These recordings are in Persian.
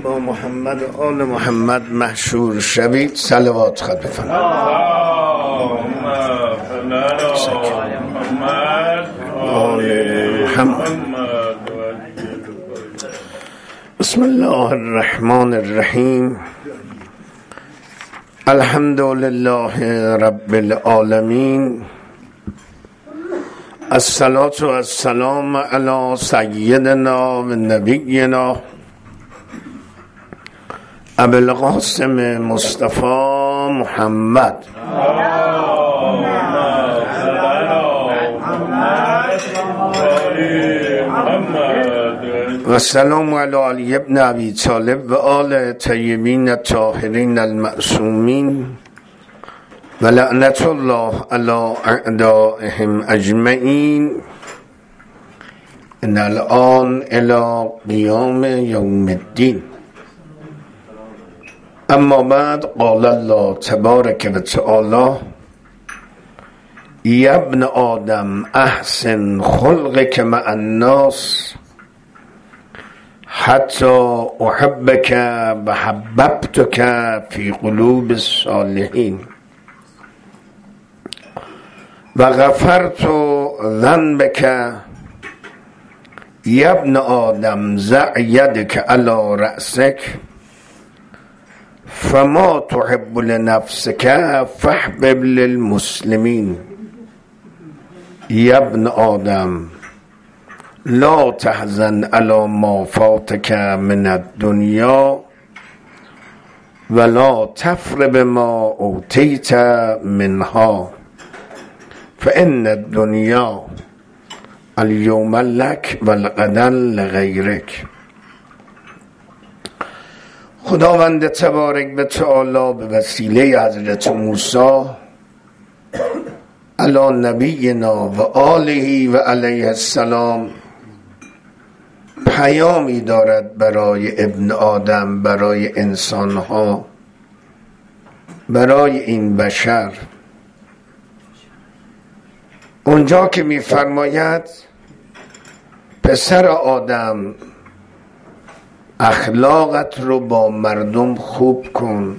با محمد و آل محمد محشور شوید. صلوات خود بفرمایید. بسم الله الرحمن الرحیم. الحمد لله رب العالمین. الصلاة والسلام علی سیدنا و نبینا ابو القاسم مصطفی محمد و سلام علی علی ابن ابی طالب و آل طیبین الطاهرین المعصومین و لعنت الله علی اعدائهم اجمعین ان الان الی قیام یوم الدین. اما بعد، قال الله تبارک و تعالی: یا ابن آدم احسن خلقک مع الناس حتی احبک و حببتک فی قلوب الصالحین و غفرت ذنبک. یا ابن آدم ضع یدک علی رأسک فما تحب لنفسك فاحبب للمسلمين. يا ابن آدم لا تحزن على ما فاتك من الدنيا ولا تفرح بما أوتيت منها فإن الدنيا اليوم لك والغدا لغيرك. خداوند تبارک و تعالی به وسیله حضرت موسی علی نبینا و آله و علیه السلام پیامی دارد برای ابن آدم، برای انسانها، برای این بشر. اونجا که می فرماید پسر آدم اخلاقت رو با مردم خوب کن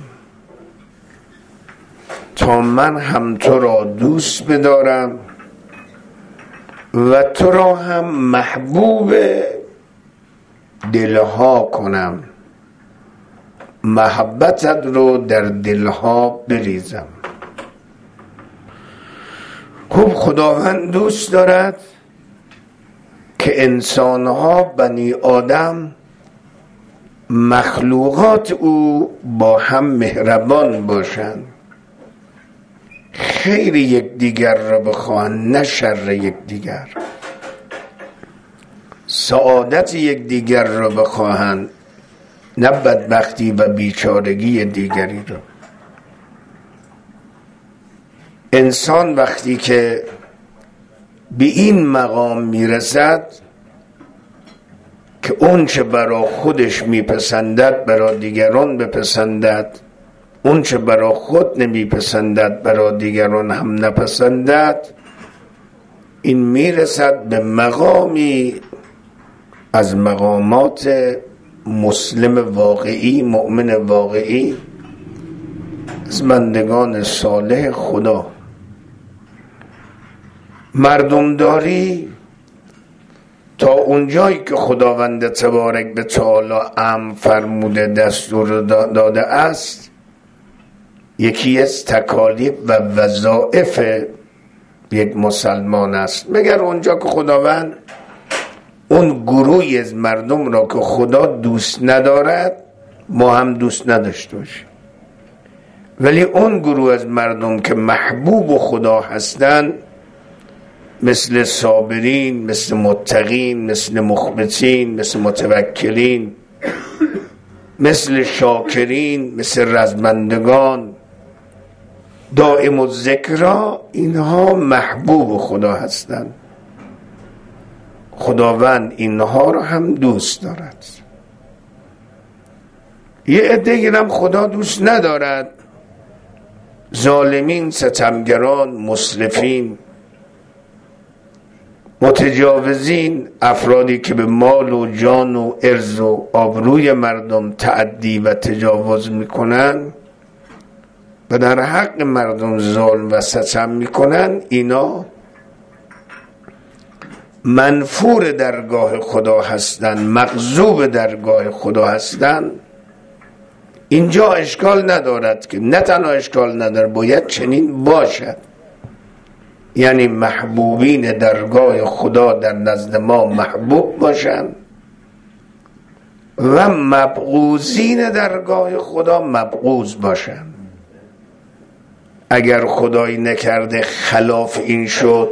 تا من هم تو را دوست بدارم و تو را هم محبوب دلها کنم، محبتت رو در دلها بریزم. خوب خداوند دوست دارد که انسانها، بنی آدم، مخلوقات او با هم مهربان باشند، خیر یکدیگر را بخواهند نه شر یکدیگر، سعادت یکدیگر را بخواهند نه بدبختی و بیچارگی دیگری را. انسان وقتی که به این مقام میرسد که اون چه برا خودش میپسندد برا دیگران بپسندد، اون چه برا خود نمیپسندد برا دیگران هم نپسندد، این میرسد به مقامی از مقامات مسلم واقعی، مؤمن واقعی، از بندگان صالح خدا. مردمداری تا اونجایی که خداوند تبارک به تعالی امر فرموده، دستور داده است، یکی از تکالیف و وظایف یک مسلمان است، مگر اونجا که خداوند اون گروهی از مردم را که خدا دوست ندارد ما هم دوست نداشته باشیم، ولی اون گروه از مردم که محبوب خدا هستند، مثل صابرین، مثل متقین، مثل مخبتین، مثل متوکلین، مثل شاکرین، مثل رزمندگان، دائم الذکرا، اینها محبوب خدا هستند. خداوند اینها رو هم دوست دارد. یه عده‌ای هم خدا دوست ندارد، ظالمین، ستمگران، مسرفین، متجاوزین افرادی که به مال و جان و عرض و آبروی مردم تعدی و تجاوز میکنن و در حق مردم ظلم و ستم میکنن، اینا منفور درگاه خدا هستن، مغضوب درگاه خدا هستن. اینجا اشکال ندارد که، نه تنها اشکال ندارد، باید چنین باشد. یعنی محبوبین درگاه خدا در نزد ما محبوب باشند و مبغوضین درگاه خدا مبغوض باشند. اگر خدایی نکرده خلاف این شد،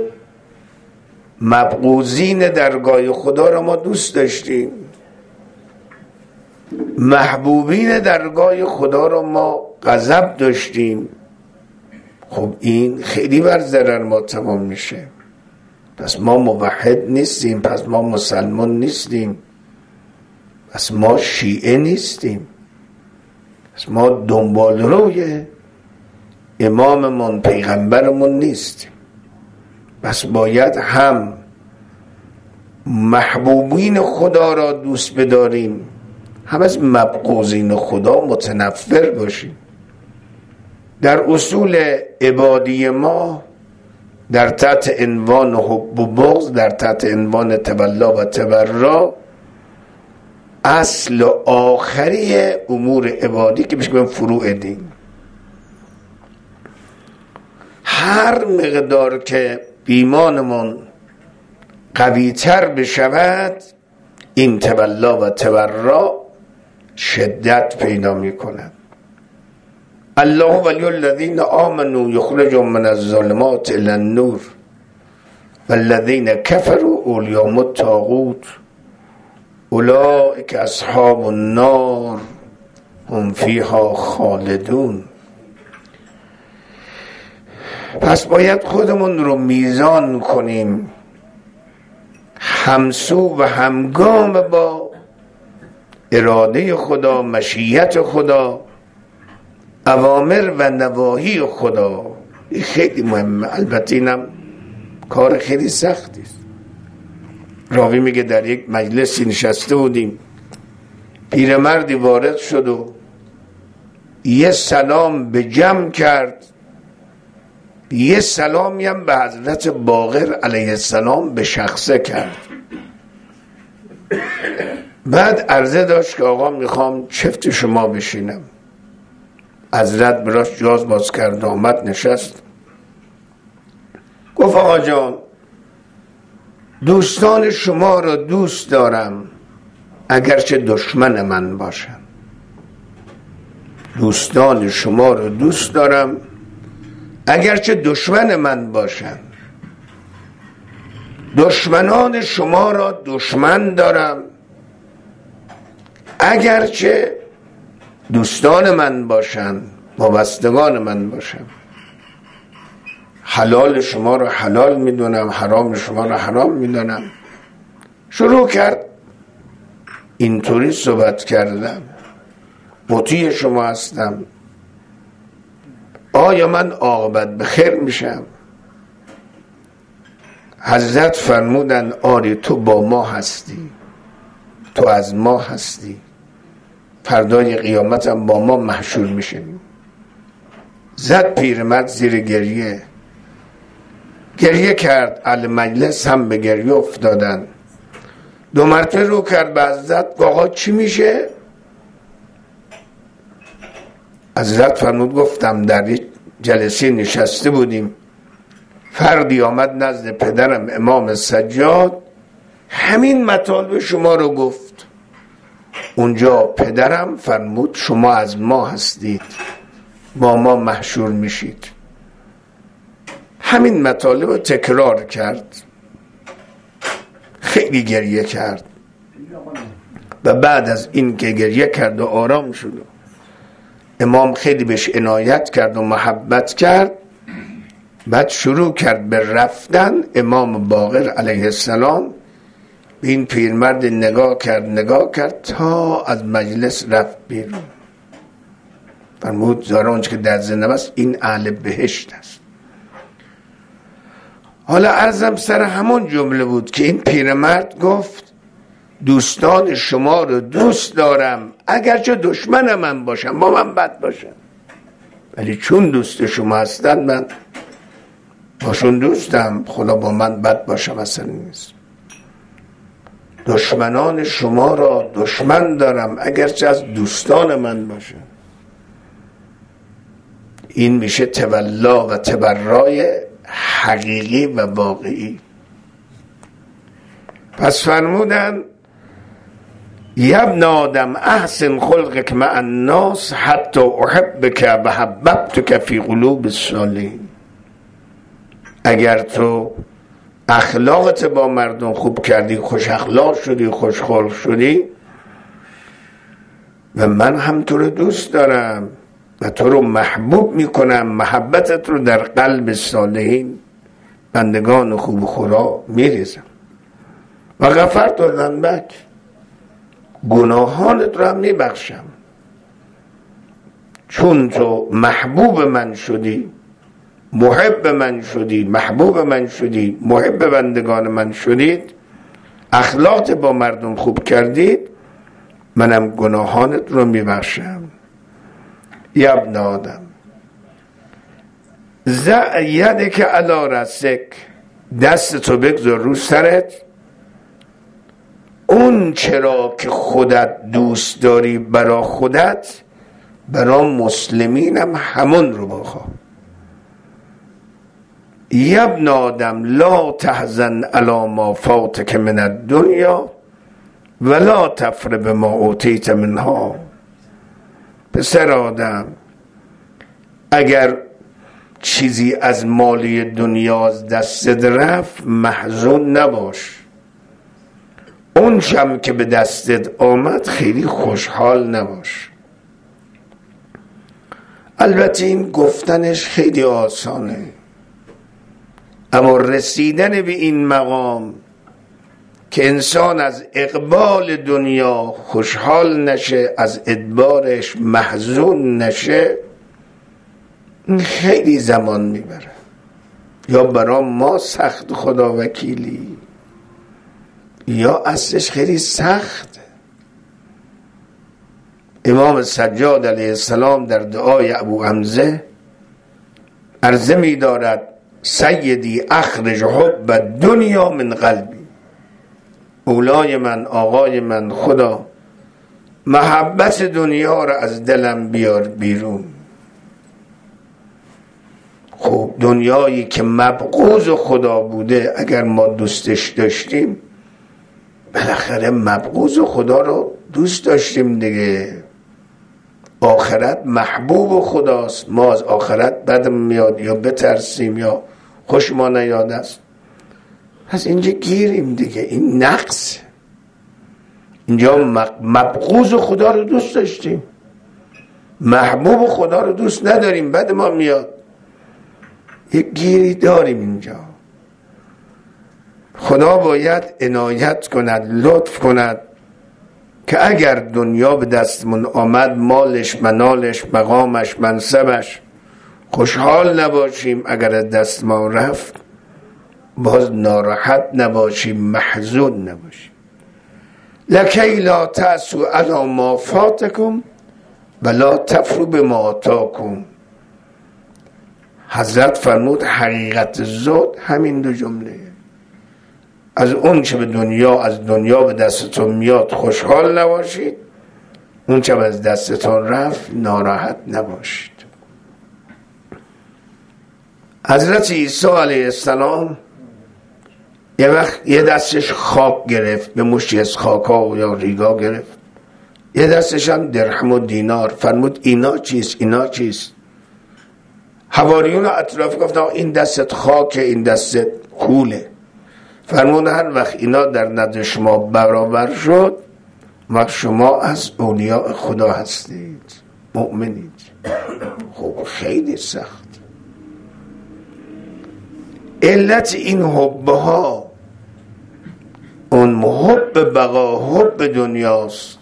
مبغوضین درگاه خدا را ما دوست داشتیم، محبوبین درگاه خدا را ما غضب داشتیم، خب این خیلی بر ضرر ما تمام میشه. پس ما موحد نیستیم، پس ما مسلمان نیستیم، پس ما شیعه نیستیم، پس ما دنبال روی اماممون پیغمبرمون نیستیم. پس باید هم محبوبین خدا را دوست بداریم، هم از مبغوضین خدا متنفر باشیم. در اصول عبادی ما در تحت عنوان حب و بغض، در تحت عنوان تولا و تبرا، اصل و آخری امور عبادی که بشه فروع دین، هر مقدار که ایمانمون قوی تر بشود، این تولا و تبرا شدت پیدا می کند. الله ولی الذین آمنوا یخرجهم من الظلمات الی النور والذین کفروا اولیاءهم الطاغوت اولئک اصحاب النار هم فیها خالدون. پس باید خودمون رو میزان کنیم، همسو و همگام با اراده خدا، مشیت خدا، اوامر و نواهی خدا. این خیلی مهمه. البته اینم کار خیلی سختی است. راوی میگه در یک مجلسی نشسته بودیم، پیرمردی وارد شد و یه سلام به جمع کرد، یه سلامی هم به حضرت باقر علیه السلام به شخصه کرد. بعد عرضه داشت که آقا میخوام چفت شما بشینم. حضرت براش جاز باز کرد، آمد نشست. گفت آقا جان، دوستان شما را دوست دارم اگرچه دشمن من باشن. دوستان شما را دوست دارم اگرچه دشمن من باشن. دشمنان شما را دشمن دارم اگرچه دوستان من باشن، وابستگان من باشن. حلال شما را حلال میدونم، حرام شما را حرام میدونم. شروع کرد اینطوری صحبت کردم، مطیع شما هستم، آیا من عاقبت به خیر میشم؟ حضرت فرمودن آری تو با ما هستی، تو از ما هستی، فردای قیامت هم با ما محشور میشیم. زد پیرمرد زیر گریه، گریه کرد. اهل مجلس هم به گریه افتادن. 2 مرتبه رو کرد به حضرت، آقا چی میشه؟ حضرت فرمود گفتم در یک جلسه نشسته بودیم، فردی آمد نزد پدرم امام سجاد، همین مطالب شما رو گفت. اونجا پدرم فرمود شما از ما هستید، با ما محشور میشید. همین مطالب رو تکرار کرد، خیلی گریه کرد و بعد از این که گریه کرد و آرام شد، امام خیلی بهش عنایت کرد و محبت کرد. بعد شروع کرد به رفتن. امام باقر علیه السلام به این پیرمرد نگاه کرد تا از مجلس رفت بیرون. فرمود زارانچه که در زنده است این اهل بهشت است. حالا عرضم سر همون جمله بود که این پیرمرد گفت دوستان شما رو دوست دارم اگرچه دشمن من باشم، با من بد باشم، ولی چون دوست شما هستن من باشون دوستم، خدا با من بد باشم اصلا نیست. دشمنان شما را دشمن دارم اگرچه از دوستان من باشه. این میشه تولا و تبرای حقیقی و واقعی. پس فرمودن یا ابن آدم احسن خلقک مع الناس حتی احبک و حببتک فی قلوب الصالحین. اگر تو اخلاقت با مردم خوب کردی، خوش اخلاق شدی، خوش خلق شدی، و من هم تو رو دوست دارم و تو رو محبوب میکنم، محبتت رو در قلب صالحین بندگان خوب خدا میریزم. و غفرت ذنبک، گناهانت رو هم میبخشم. چون تو محبوب من شدی، محب من شدی، محبوب من شدی، محب بندگان من شدید، اخلاقت با مردم خوب کردید، منم گناهانت رو میبخشم. یا ابن آدم ضع یدک علی رأسک، دست تو بگذار رو سرت، اون چرا که خودت دوست داری برا خودت، برا مسلمینم همون رو بخواه. یا ابن آدم لا تحزن علی ما فاتک من الدنیا ولا تفرح بما اوتیت منها. پسر آدم اگر چیزی از مالی دنیا از دستت رفت محزون نباش، اون چم که به دستت آمد خیلی خوشحال نباش. البته این گفتنش خیلی آسانه، اما رسیدن به این مقام که انسان از اقبال دنیا خوشحال نشه، از ادبارش محزون نشه، این خیلی زمان میبره. یا برا ما سخت خدا وکیلی، یا اصلش خیلی سخت. امام سجاد علیه السلام در دعای ابو حمزه عرضه می دارد سیدی اخرج حب دنیا من قلبی. اولای من، آقای من، خدا محبت دنیا را از دلم بیار بیرون. خب دنیایی که مبغوض خدا بوده اگر ما دوستش داشتیم، بالاخره مبغوض خدا رو دوست داشتیم دیگه. آخرت محبوب خداست، ما از آخرت بدم میاد یا بترسیم یا خوش ما نیاد است. پس اینجا گیریم دیگه، این نقص. اینجا مبغوض خدا رو دوست داشتیم، محبوب خدا رو دوست نداریم، بد ما میاد. یک گیری داریم اینجا. خدا باید عنایت کند، لطف کند که اگر دنیا به دستمون آمد، مالش، منالش، مقامش، منصبش، خوشحال نباشیم. اگر از دست ما رفت باز ناراحت نباشیم، محزون نباشیم. لکی لا تأسوا علی ما فاتکم ولا تفرحوا بما آتاکم. حضرت فرمود حقیقت زهد همین دو جمله. از اون چه به دنیا، از دنیا به دستتون میاد خوشحال نباشید، اون چه از دستتون رفت ناراحت نباشید. حضرت عیسی علیه السلام یه وقت یه دستش خاک گرفت، به مشتی از خاکا یا ریگا گرفت، یه دستش هم درهم و دینار. فرمود اینا چیست؟ اینا چیست؟ حواریون اطراف گفتن این دستت خاکه، این دستت کوله. فرمود هر وقت اینا در نزد شما برابر شد، وقت شما از اولیاء خدا هستید، مؤمنید. خب خیلی سخت. علت این حبها، اون محب بقا، حب دنیاست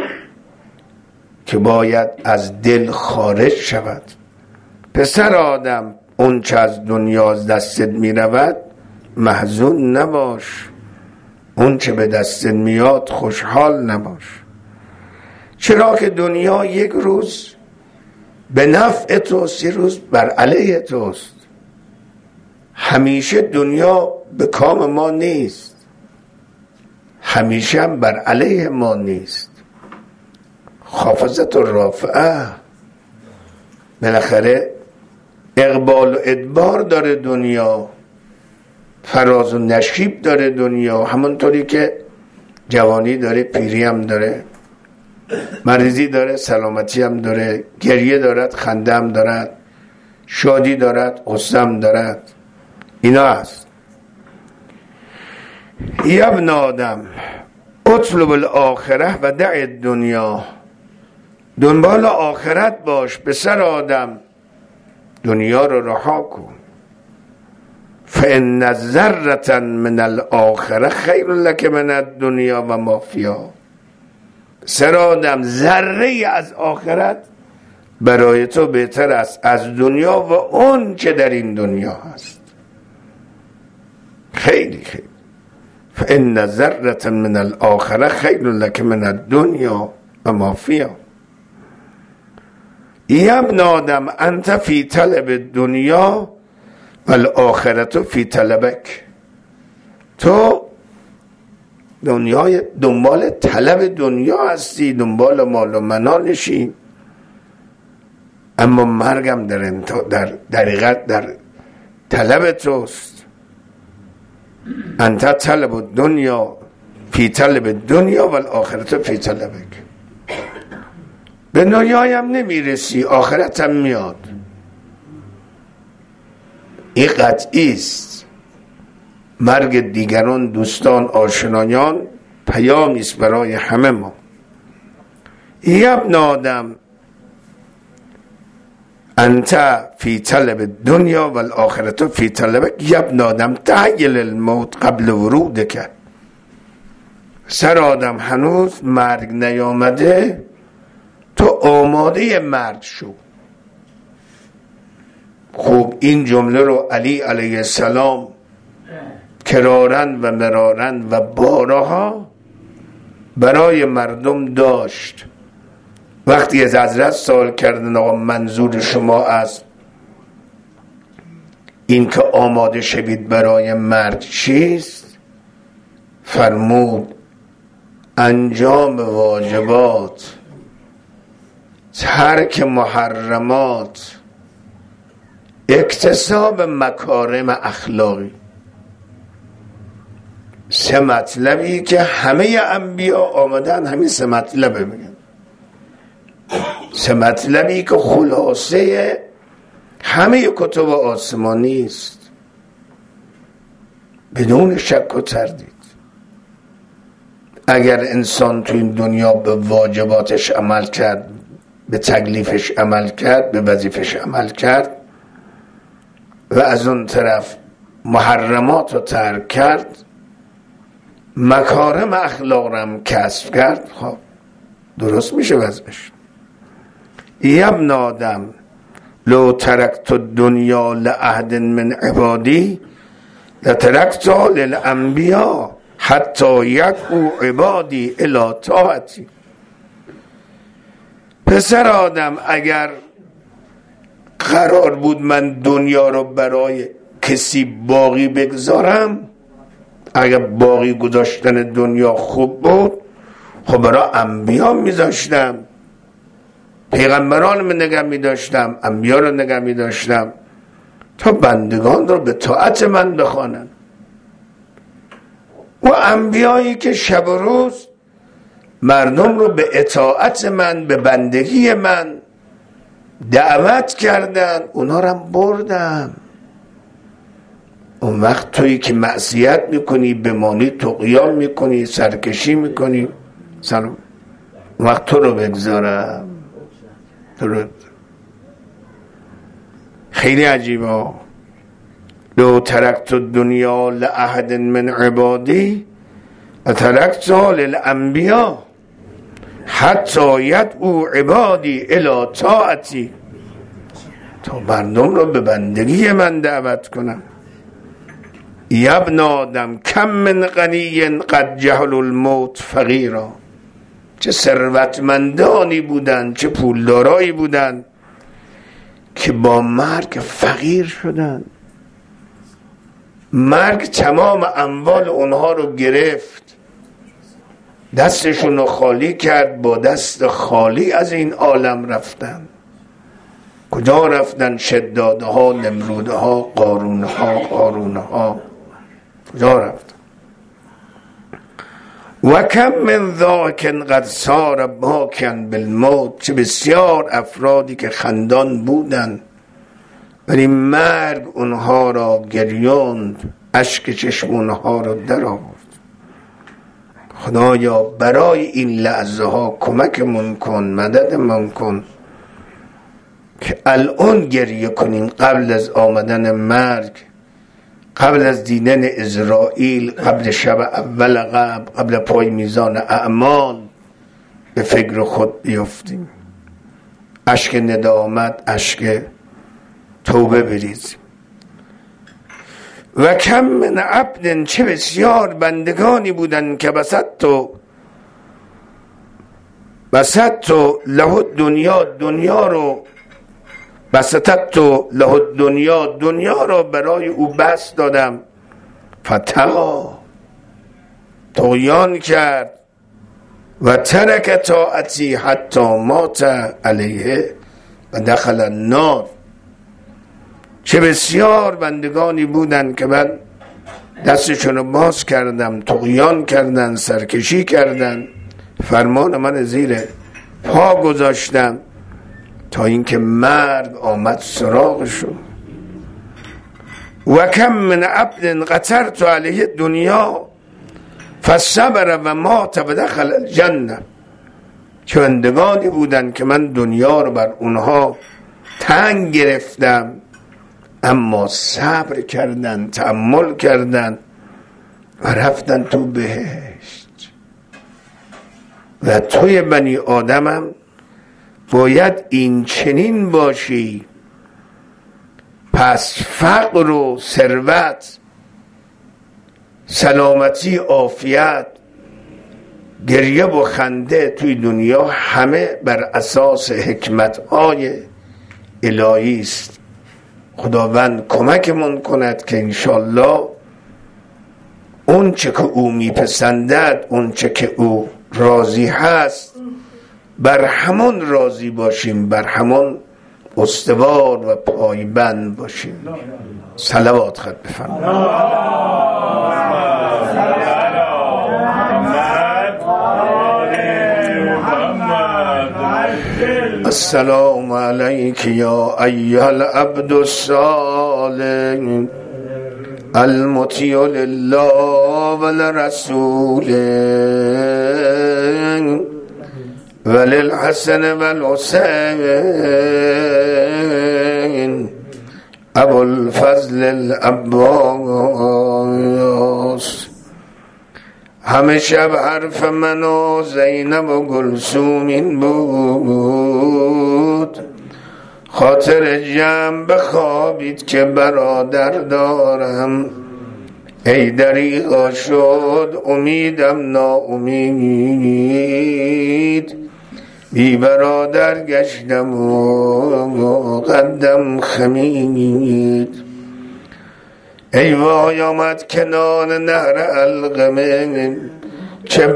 که باید از دل خارج شود. پسر آدم اون چه از دنیا از دستت می رود محزون نباش، اون چه به دست میاد خوشحال نباش. چرا که دنیا یک روز به نفع توست، یک روز بر علیه توست. همیشه دنیا به کام ما نیست، همیشه هم بر علیه ما نیست. خافضت الرافعه، بالاخره اقبال و ادبار داره دنیا، فراز و نشیب داره دنیا، همونطوری که جوانی داره پیری هم داره، مریضی داره سلامتی هم داره، گریه دارد خنده هم دارد، شادی دارد غصه هم دارد. اینا هست. یا ابن آدم اطلب الاخره و دع الدنیا، دنبال آخرت باش پسر آدم، دنیا رو رها کن. فان ذره من الاخره خیر لک من الدنیا و ما فیها، پسر آدم ذره از آخرت برای تو بهتر است از دنیا و اون که در این دنیا هست. خیلی خیلی. فان ذره من الاخره خیر لک من الدنیا و ما فیها. یا ابن آدم انت فی طلب الدنیا و الاخرت فی طلبک، تو دنبال طلب دنیا هستی، دنبال مال و منالشی، اما مرگم در حقیقت در طلب توست. انت طلب الدنیا فی طلب الدنیا و الاخرت فی طلبک. به دنیایم نمیرسی، آخرتم میاد. این قطعی است. مرگ دیگران، دوستان، آشنایان پیامی است برای همه ما. یا ابن آدم انت فی طلب الدنیا و الاخرت فی طلبک. یا ابن آدم تعجل الموت قبل ورودک. سر آدم هنوز مرگ نیامده، تو آماده مرگ شو. خوب این جمله رو علی علیه السلام کرارن و مرارن و بارها برای مردم داشت. وقتی از حضرت سوال کردن آقا منظور شما از این که آماده شوید برای مرگ چیست؟ فرمود انجام واجبات، ترک محرمات، اکتساب مکارم اخلاقی. سه مطلبی که همه انبیا آمدن همین سه مطلبه میگن. سه مطلبی که خلاصه همه کتب آسمانی است، بدون شک و تردید. اگر انسان تو این دنیا به واجباتش عمل کرد، به تکلیفش عمل کرد، به وظیفش عمل کرد و از اون طرف محرمات رو ترک کرد، مکارم اخلاق رو هم کسب کرد، خب درست میشه وضعش. یا ابن آدم لو ترکت الدنیا لأحد من عبادی لترکت للانبیا حتی یدعو عبادی الی طاعتی. پسر آدم اگر قرار بود من دنیا رو برای کسی باقی بگذارم، اگر باقی گذاشتن دنیا خوب بود، خب برای انبیا میذاشتم، پیغمبران رو نگه میداشتم، انبیا رو نگه میداشتم تا بندگان رو به طاعت من بخوانن. و انبیایی که شب و روز مردم رو به اطاعت من، به بندگی من دعوت کردن، اونا رو بردم. اون وقت تویی که معصیت میکنی، بمانی، طغیان میکنی، سرکشی میکنی، اون وقت تو رو بگذارم. خیلی عجیبه. لو ترکت الدنیا لأحد من عبادی ترکت للانبیا حتی یدعو عبادی الی طاعتی، تا مردم رو به بندگی من دعوت کنم. یا ابن آدم کم من غنی قد جهل الموت فقیرا. چه ثروتمندانی بودند، چه پولدارایی بودند که با مرگ فقیر شدند. مرگ تمام اموال اونها رو گرفت، دستشون رو خالی کرد، با دست خالی از این عالم رفتن. کجا رفتن؟ شداده ها، نمروده ها، قارونه ها، قارونه ها کجا رفتن؟ و کم من ذاک قد صار باکا بالموت. چه بسیار افرادی که خندان بودند ولی مرگ اونها را گریوند، اشک چشم اونها را در آورد. خدایا برای این لحظه ها کمکمون کن، مددمون کن که الان گریه کنیم قبل از آمدن مرگ، قبل از دیدن اسرائیل، قبل شب اول قبل پای میزان اعمال به فکر خود بیفتیم، اشک ندامت، اشک توبه بریزیم. و کم من عبد، چه بسیار بندگانی بودن که بسطت له دنیا رو بسطت له دنیا رو برای او بسط دادم، فتقا طغیان کرد، و ترک طاعتی حتی مات علیه و دخل النار. چه بسیار بندگانی بودن که من دستشون رو باز کردم، طغیان کردن، سرکشی کردن، فرمان من زیر پا گذاشتم تا اینکه مرگ آمد سراغشون. و کم من عبد قطرت علیه دنیا فصبر و مات و دخل الجنه. چه بندگانی بودن که من دنیا رو بر اونها تنگ گرفتم اما صبر کردن، تأمل کردن و رفتن تو بهشت. و توی بنی آدمم باید این چنین باشی. پس فقر و ثروت، سلامتی، عافیت، گریه و خنده توی دنیا همه بر اساس حکمت‌های الهی است. خداوند کمکمون کند که انشالله اون چه که او میپسندد، اون چه که او راضی هست، بر همون راضی باشیم، بر همون استوار و پایبند باشیم. صلوات خط بفرمایید. السلام علیک یا ایها العبد الصالح المطیع لله ولرسوله وللحسن والحسین ابو الفضل العباس. همه شب حرف من و زینب و گلسوم این بود، خاطر جمع بخوابید که برادر دارم. ای دریغا شد امیدم ناامید، بی برادر گشتم و قدم خمید. ای وای آمد کنار نهر القمه، چه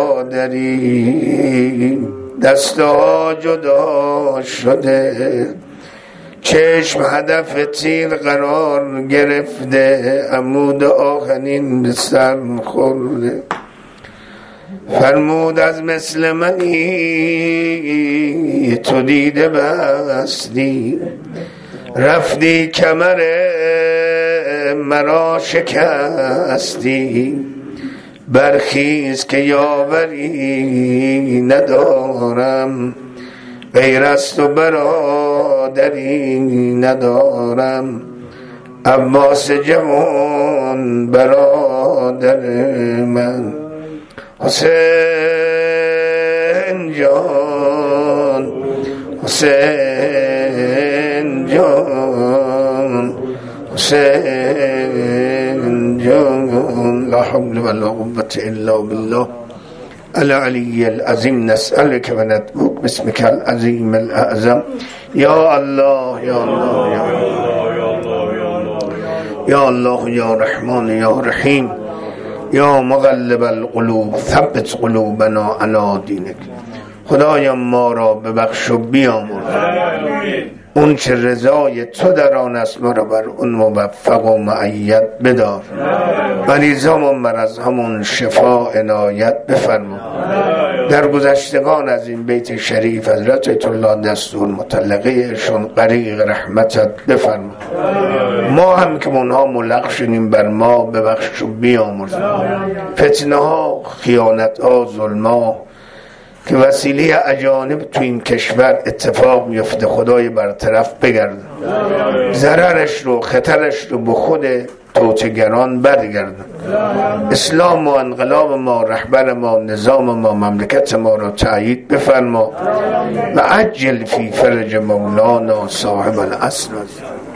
برادری دستها جدا شده، چشم هدف تیر قرار گرفته، عمود آهنین به سر خورده. فرمود از مثل منی تو دیده بستی، رفتی کمر مرا شکستی. برخیز که یاوری ندارم، غیر از تو برادری ندارم. عباس جوان برادر من، حسین جان، حسین جان، حسین لا حول ولا قوة الا بالله العلی العظیم نسألك و ندعوک باسمك العظیم الاعظم یا الله یا الله یا الله یا الله یا رحمان یا رحیم یا مقلب القلوب ثبت قلوبنا علی دینک. خدایا ما را ببخش و بیامرز، اون چه رضای تو در آن است ما را بر اون موفق و مؤید بدار، مریضام و مرضهامون شفا عنایت بفرما. در گذشتگان از این بیت شریف حضرت آیت الله دستور مطلقهشون غریق رحمتت بفرما. ما هم که اونها ملق شدیم بر ما ببخش و بیامرز. فتنه ها، خیانت ها، ظلم ها که وسیله اجانب تو این کشور اتفاق میفته خدای برطرف بگرد، ضررش رو خطرش رو به خود توطئه‌گران برگردن. اسلام و انقلاب ما، رهبر ما، نظام ما، مملکت ما را تأیید بفرما و عجل فی فرج مولانا صاحب العصر.